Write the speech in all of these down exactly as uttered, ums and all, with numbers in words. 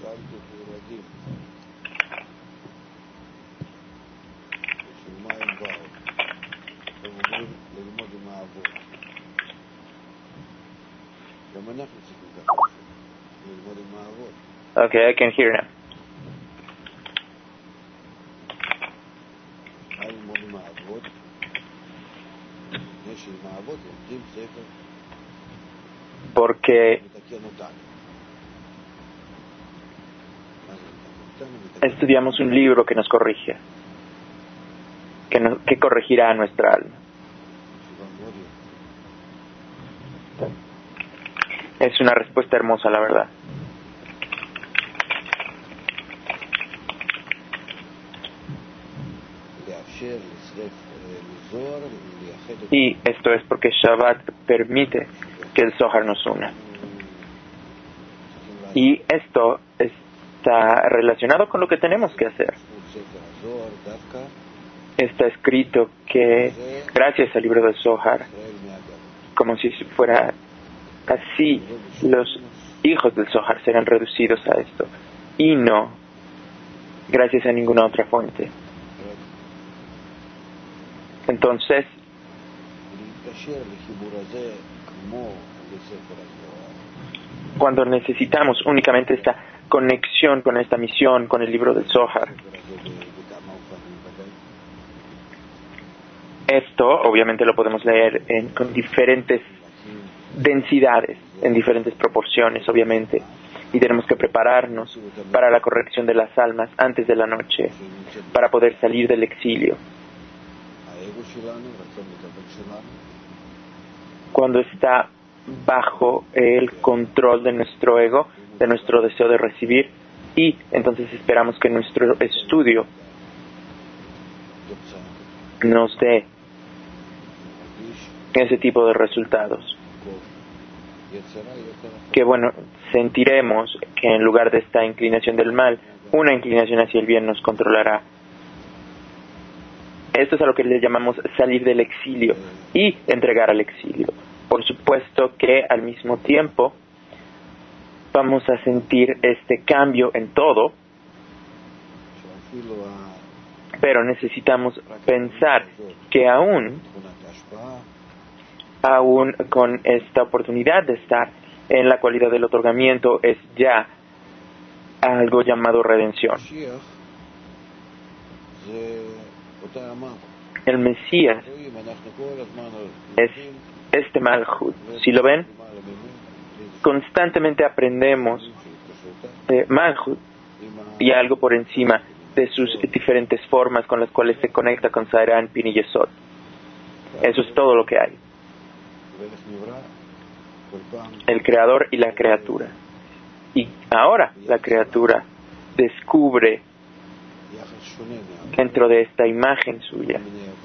Okay, I can hear now. Porque estudiamos un libro que nos corrige, que, nos, que corregirá a nuestra alma. Es una respuesta hermosa, la verdad. Y esto es porque Shabbat permite que el Zohar nos una. Y esto está relacionado con lo que tenemos que hacer. Está escrito que gracias al libro del Zohar, como si fuera así, los hijos del Zohar serán reducidos a esto, y no gracias a ninguna otra fuente. Entonces, cuando necesitamos únicamente esta conexión con esta misión, con el libro del Zohar, esto obviamente lo podemos leer en, con diferentes densidades, en diferentes proporciones, obviamente, y tenemos que prepararnos para la corrección de las almas antes de la noche, para poder salir del exilio. Cuando está bajo el control de nuestro ego, de nuestro deseo de recibir, y entonces esperamos que nuestro estudio nos dé ese tipo de resultados. Que bueno, sentiremos que en lugar de esta inclinación del mal, una inclinación hacia el bien nos controlará. Esto es a lo que le llamamos salir del exilio y entregar al exilio. Por supuesto que al mismo tiempo vamos a sentir este cambio en todo, pero necesitamos pensar que aún, aún con esta oportunidad de estar en la cualidad del otorgamiento es ya algo llamado redención. El Mesías es este Malhut. Si lo ven, constantemente aprendemos de Malhut y algo por encima de sus diferentes formas con las cuales se conecta con Sairán, Pin y Yesod. Eso es todo lo que hay. El creador y la criatura. Y ahora la criatura descubre dentro de esta imagen suya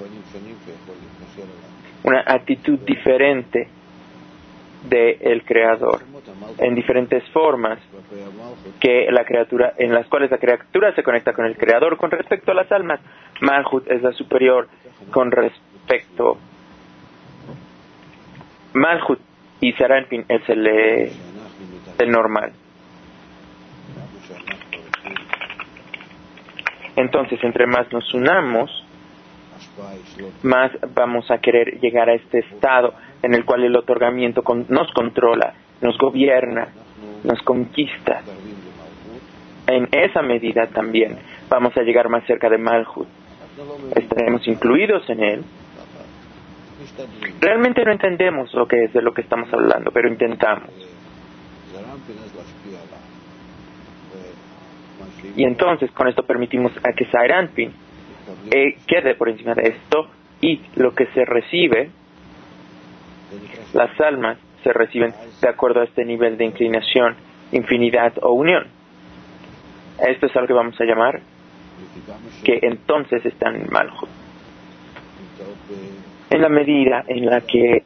una actitud diferente del creador en diferentes formas que la criatura, en las cuales la criatura se conecta con el creador. Con respecto a las almas, Malhut es la superior con respecto Malhut y Saranpin es el, el normal. Entonces, entre más nos unamos, más vamos a querer llegar a este estado en el cual el otorgamiento con, nos controla, nos gobierna, nos conquista. En esa medida también vamos a llegar más cerca de Malhut. Estaremos incluidos en él. Realmente no entendemos lo que es de lo que estamos hablando, pero intentamos. Y entonces con esto permitimos a que Saranpin eh, quede por encima de esto, y lo que se recibe, las almas se reciben de acuerdo a este nivel de inclinación, infinidad o unión. Esto es algo que vamos a llamar que entonces están en Malhut. En la medida en la que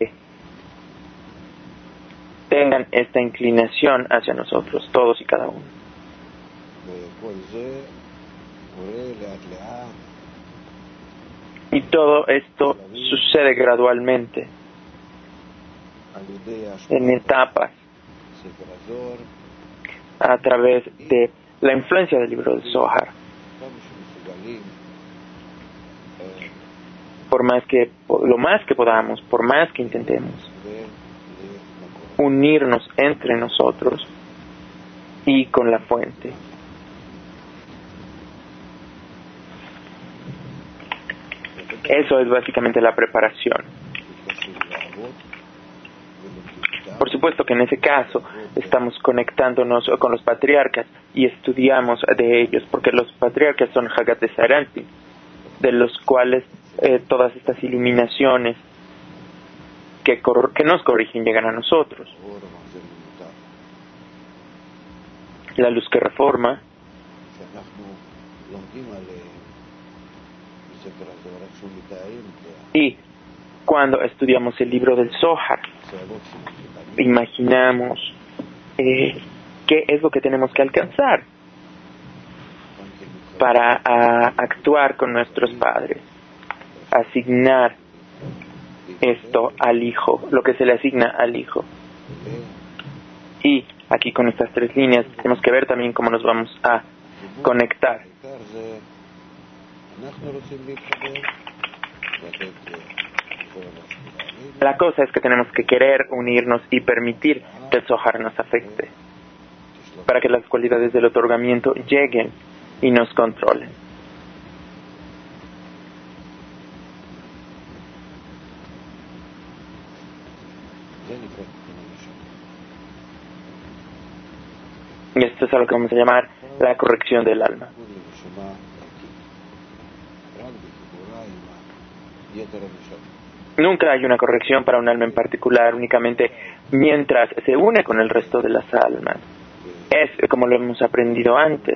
tengan esta inclinación hacia nosotros, todos y cada uno. Y todo esto sucede gradualmente, en etapas, a través de la influencia del libro del Zohar. Por más que, por lo más que podamos, por más que intentemos unirnos entre nosotros y con la fuente. Eso es básicamente la preparación. Por supuesto que en ese caso estamos conectándonos con los patriarcas y estudiamos de ellos, porque los patriarcas son Hagat de Saranti, de los cuales eh, todas estas iluminaciones que, cor- que nos corrigen llegan a nosotros. La luz que reforma, y cuando estudiamos el libro del Zohar, imaginamos eh, qué es lo que tenemos que alcanzar para a, actuar con nuestros padres, asignar esto al hijo, lo que se le asigna al hijo. Y aquí con estas tres líneas tenemos que ver también cómo nos vamos a conectar. La cosa es que tenemos que querer unirnos y permitir que el Zohar nos afecte, para que las cualidades del otorgamiento lleguen y nos controlen. Y esto es a lo que vamos a llamar la corrección del alma. Nunca hay una corrección para un alma en particular, únicamente mientras se une con el resto de las almas. Es como lo hemos aprendido antes.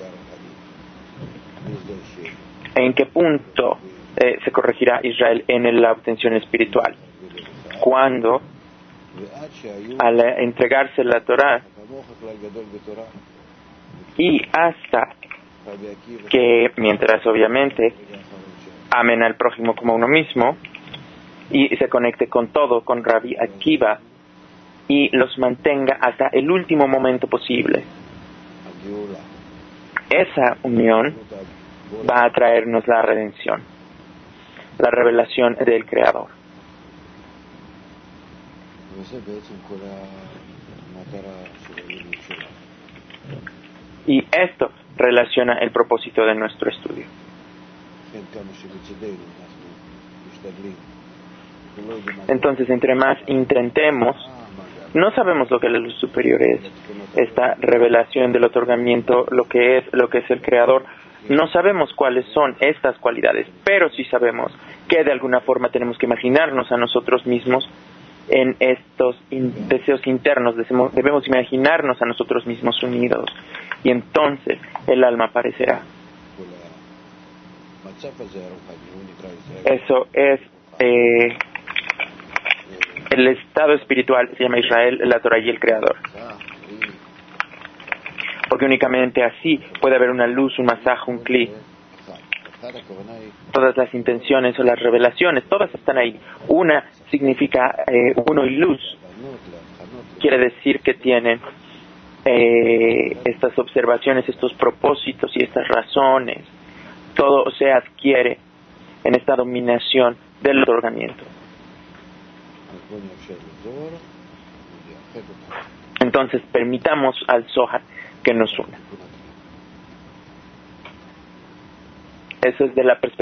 ¿En qué punto eh, se corregirá Israel en la obtención espiritual? Cuando, al entregarse la Torah, y hasta que, mientras obviamente amen al prójimo como uno mismo, y se conecte con todo, con Rabbi Akiva, y los mantenga hasta el último momento posible. Esa unión va a traernos la redención, la revelación del Creador. Y esto relaciona el propósito de nuestro estudio. Entonces, entre más intentemos, no sabemos lo que la luz superior es, esta revelación del otorgamiento, lo que es, lo que es el Creador. No sabemos cuáles son estas cualidades, pero sí sabemos que de alguna forma tenemos que imaginarnos a nosotros mismos en estos in- deseos internos, debemos, debemos imaginarnos a nosotros mismos unidos, y entonces el alma aparecerá. Eso es eh, el estado espiritual, se llama Israel, la Torah y el Creador. Porque únicamente así puede haber una luz, un masaje, un cli. Todas las intenciones o las revelaciones, todas están ahí. Una significa eh, uno y luz. Quiere decir que tienen eh, estas observaciones, estos propósitos y estas razones. Todo se adquiere en esta dominación del otorgamiento. Entonces permitamos al Zohar que nos una. Eso es de la perspectiva